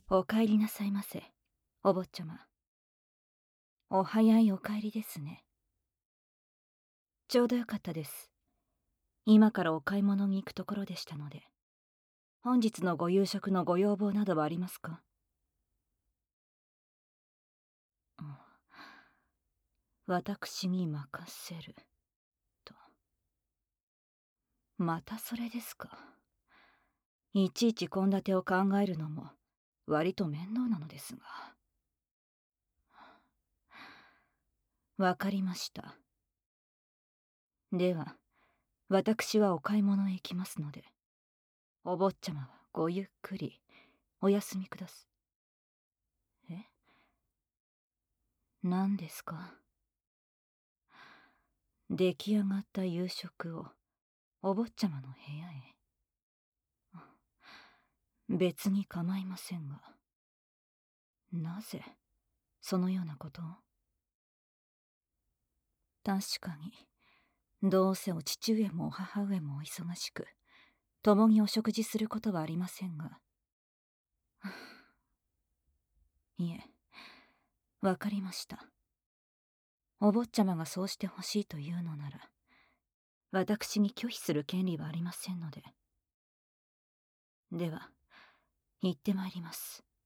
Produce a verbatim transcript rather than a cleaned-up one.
お帰りなさいませ、お坊ちゃま。お早いお帰りですね。ちょうどよかったです。今からお買い物に行くところでしたので。本日のご夕食のご要望などはありますか？うん、私に任せると。またそれですか。いちいち献立を考えるのも割と面倒なのですが。わかりました。では私はお買い物へ行きますので、お坊ちゃまはごゆっくりお休みくだす。え？何ですか？出来上がった夕食をお坊ちゃまの部屋へ。別に構いませんが、なぜそのようなことを？確かにどうせお父上もお母上もお忙しく共にお食事することはありませんがいえ、わかりました。お坊ちゃまがそうしてほしいというのなら私に拒否する権利はありませんので。では行ってまいります。